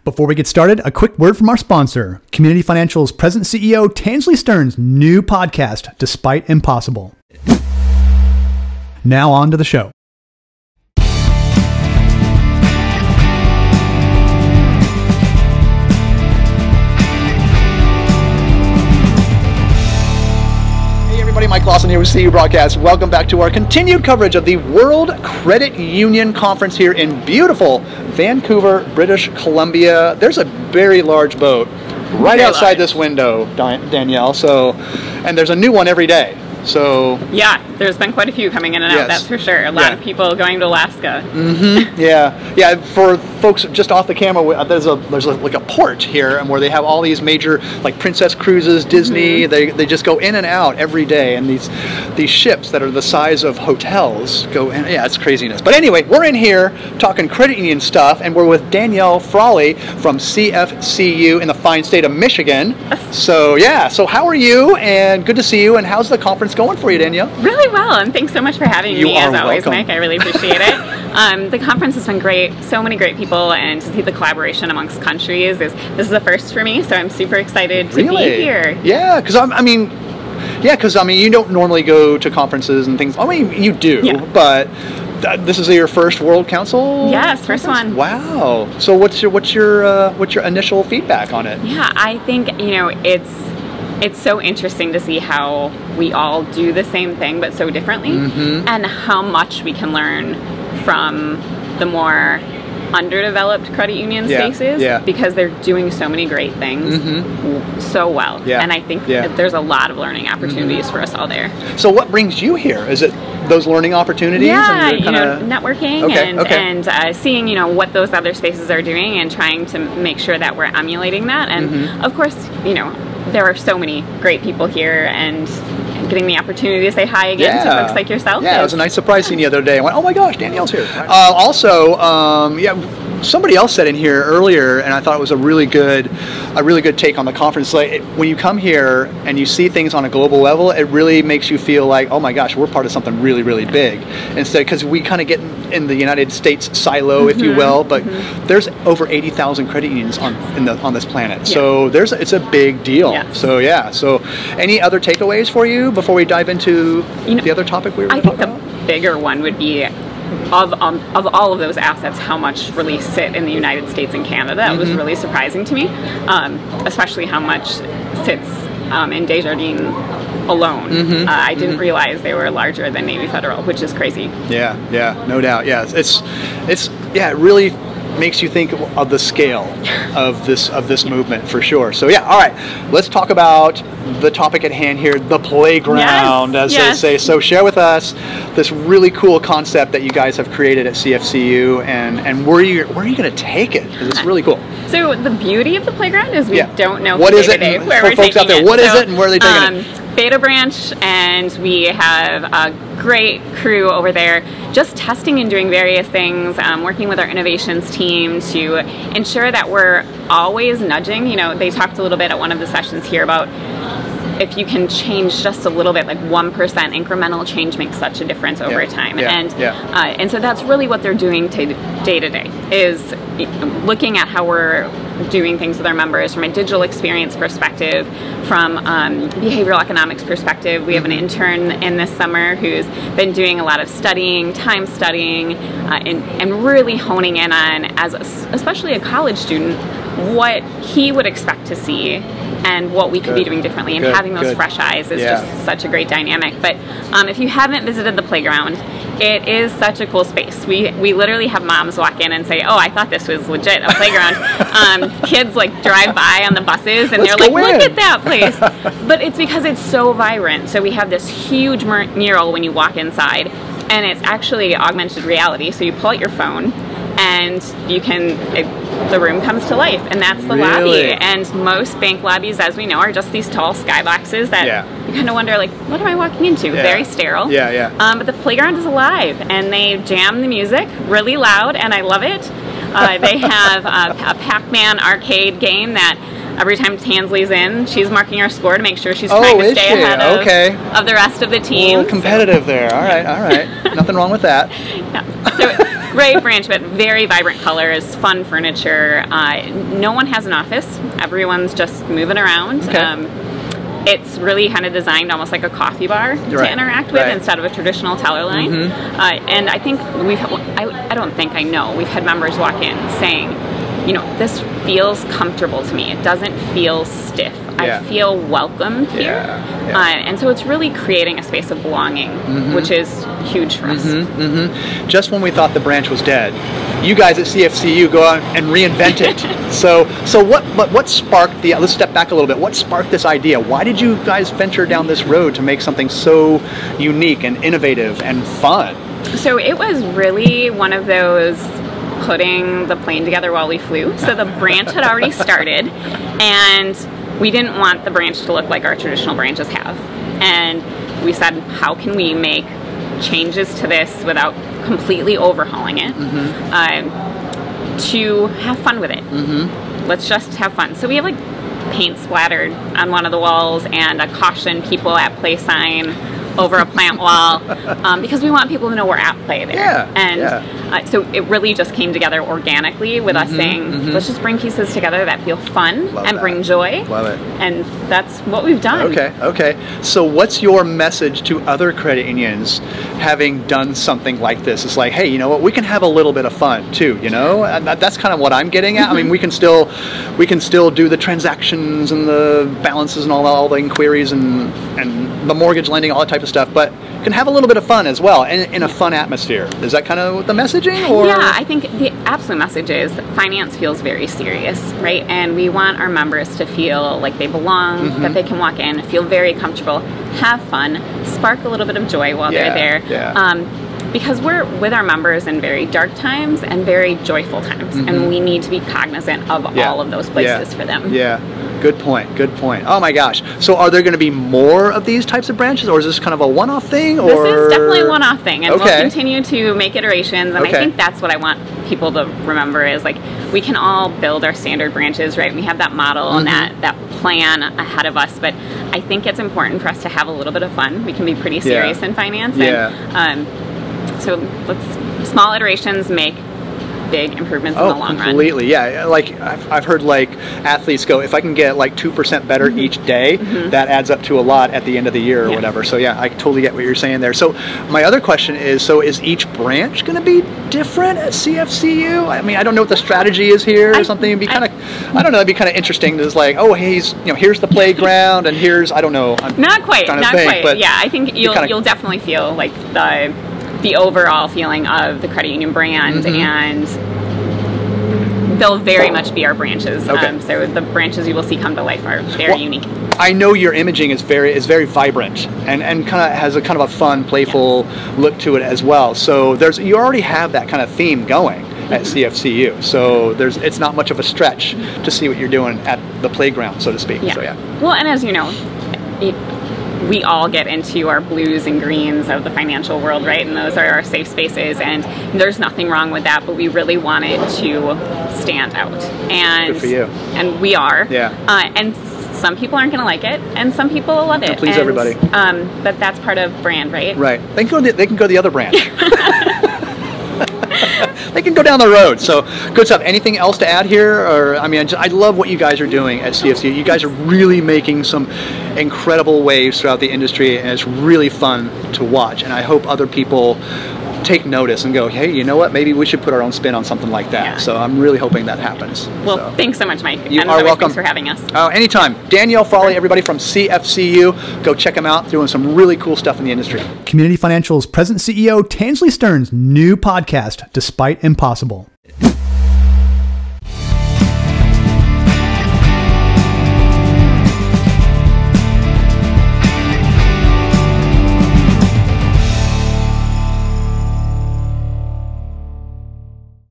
Before we get started, a quick word from our sponsor, Community Financial's President CEO Tansley Stearns' new podcast, Despite Impossible. Now on to the show. Mike Lawson here with CU Broadcast. Welcome back to our continued coverage of the World Credit Union Conference here in beautiful Vancouver, British Columbia. There's a very large boat right outside this window, Danielle. And there's a new one every day. So yeah, there's been quite a few coming in and out, that's for sure. A lot of people going to Alaska. Mm-hmm. Yeah. For folks just off the camera, there's like a port here, and where they have all these major like Princess Cruises, Disney. Mm-hmm. They just go in and out every day, and these ships that are the size of hotels go in. Yeah, it's craziness. But anyway, we're in here talking credit union stuff, and we're with Danielle Frawley from CFCU in the fine state of Michigan. So how are you? And good to see you. And how's the conference going for you, Danielle? Really well, and thanks so much for having me as always, welcome. Mike. I really appreciate it. The conference has been great, so many great people, and to see the collaboration amongst countries this is a first for me, so I'm super excited to be here. Yeah, because you don't normally go to conferences and things. I mean, you do, but this is your first World Council? Yes, first one. Wow. So what's your initial feedback on it? Yeah, I think it's so interesting to see how we all do the same thing but so differently, mm-hmm. and how much we can learn from the more underdeveloped credit union spaces, because they're doing so many great things so well. Yeah. And I think that there's a lot of learning opportunities for us all there. So what brings you here? Is it those learning opportunities? Yeah, networking and seeing, what those other spaces are doing and trying to make sure that we're emulating that. And of course, there are so many great people here, and getting the opportunity to say hi again to folks like yourself. Yeah, it was a nice surprise seeing you the other day. I went, oh my gosh, Danielle's here. Somebody else said in here earlier, and I thought it was a really good take on the conference. Like, when you come here and you see things on a global level, it really makes you feel like, oh my gosh, we're part of something really, really big. Instead, because we kind of get in the United States silo, if you will, but there's over 80,000 credit unions on this planet. Yeah. So it's a big deal. Yes. So any other takeaways for you before we dive into the other topic we were going to talk about? I think the bigger one would be of all of those assets, how much really sit in the United States and Canada. That was really surprising to me, especially how much sits in Desjardins alone. I didn't realize they were larger than Navy Federal, which is crazy. Yeah, no doubt. Yeah, it really makes you think of the scale of this movement for sure. So all right, let's talk about the topic at hand here, the playground, as they say. So share with us this really cool concept that you guys have created at CFCU, and where are you going to take it? Because it's really cool. So the beauty of the playground is we don't know what is it where for folks out there. What is it, and where are they taking it? Beta Branch, and we have a great crew over there just testing and doing various things, working with our innovations team to ensure that we're always nudging. They talked a little bit at one of the sessions here about if you can change just a little bit, like 1% incremental change makes such a difference over time. And so that's really what they're doing day to day, is looking at how we're doing things with our members from a digital experience perspective, from behavioral economics perspective. We have an intern in this summer who's been doing a lot of time studying, and really honing in on, especially a college student, what he would expect to see and what we could be doing differently, and having those fresh eyes is just such a great dynamic. But if you haven't visited the playground, it is such a cool space. We literally have moms walk in and say, oh, I thought this was legit a playground. Kids drive by on the buses and they're like, look at that place. But it's because it's so vibrant. So we have this huge mural when you walk inside, and it's actually augmented reality. So you pull out your phone and the room comes to life, and that's the lobby. And most bank lobbies, as we know, are just these tall skyboxes that you kind of wonder, what am I walking into? Very sterile. But the playground is alive, and they jam the music really loud, and I love it. They have a Pac-Man arcade game that every time Tansley's in, she's marking her score to make sure she's trying to stay ahead of the rest of the team. A little competitive there. All right. Nothing wrong with that. So Right, branch, but very vibrant colors, fun furniture. No one has an office. Everyone's just moving around. Okay. It's really kind of designed almost like a coffee bar to interact with instead of a traditional teller line. And I think I don't think, I know, we've had members walk in saying, you know, this feels comfortable to me. It doesn't feel stiff. I feel welcomed here. And so it's really creating a space of belonging, which is huge for us. Just when we thought the branch was dead, you guys at CFCU go out and reinvent it. So what sparked the, let's step back a little bit, what sparked this idea? Why did you guys venture down this road to make something so unique and innovative and fun? So it was really one of those putting the plane together while we flew. So the branch had already started, and we didn't want the branch to look like our traditional branches have. And we said, how can we make changes to this without completely overhauling it, to have fun with it. Let's just have fun. So we have like paint splattered on one of the walls and a caution people at play sign over a plant wall, because we want people to know we're at play there. So it really just came together organically with us saying, let's just bring pieces together that feel fun bring joy. Love it. And that's what we've done. Okay. So what's your message to other credit unions having done something like this? It's like, hey, you know what? We can have a little bit of fun too, you know? And that's kind of what I'm getting at. I mean, we can still do the transactions and the balances and all the inquiries and the mortgage lending, all that type of stuff, but you can have a little bit of fun as well in a fun atmosphere. Is that kind of the messaging? Or? Yeah, I think the absolute message is finance feels very serious, right? And we want our members to feel like they belong, that they can walk in, feel very comfortable, have fun, spark a little bit of joy while they're there. Because we're with our members in very dark times and very joyful times, and we need to be cognizant of all of those places for them. Good point. Oh my gosh. So are there going to be more of these types of branches, or is this kind of a one-off thing? Or? This is definitely a one-off thing, and we'll continue to make iterations, and I think that's what I want people to remember is, like, we can all build our standard branches, right? We have that model and that plan ahead of us, but I think it's important for us to have a little bit of fun. We can be pretty serious in finance, and so small iterations make big improvements in the long run. Completely, yeah. Like I've heard like athletes go, if I can get like 2% better each day, that adds up to a lot at the end of the year or whatever. So yeah, I totally get what you're saying there. So my other question is, so is each branch going to be different at CFCU? I mean, I don't know what the strategy is here or something. It'd be kind of, I don't know, it'd be kind of interesting. It's like, oh, hey, here's the playground and here's, I don't know. Not quite. But yeah, I think you'll definitely feel like the overall feeling of the credit union brand, and they'll very much be our branches. So the branches you will see come to life are very unique. I know your imaging is very vibrant and kind of has a kind of a fun, playful look to it as well. So you already have that kind of theme going at CFCU. So it's not much of a stretch to see what you're doing at the playground, so to speak. So well, and as you know, we all get into our blues and greens of the financial world, right? And those are our safe spaces, and there's nothing wrong with that, but we really want it to stand out. And, good for you. And we are. And some people aren't going to like it, and some people will love it. Please everybody. But that's part of brand, right? Right. They can go the other branch. They can go down the road. So good stuff. Anything else to add here? Or I mean, I love what you guys are doing at CFCU. You guys are really making some incredible waves throughout the industry, and it's really fun to watch. And I hope other people take notice and go, hey, you know what? Maybe we should put our own spin on something like that. So I'm really hoping that happens. Well, thanks so much, Mike. You are welcome. Thanks for having us. Oh, anytime. Danielle Frawley, everybody from CFCU. Go check them out. Doing some really cool stuff in the industry. Community Financial's present CEO, Tansley Stearns' new podcast, Despite Impossible.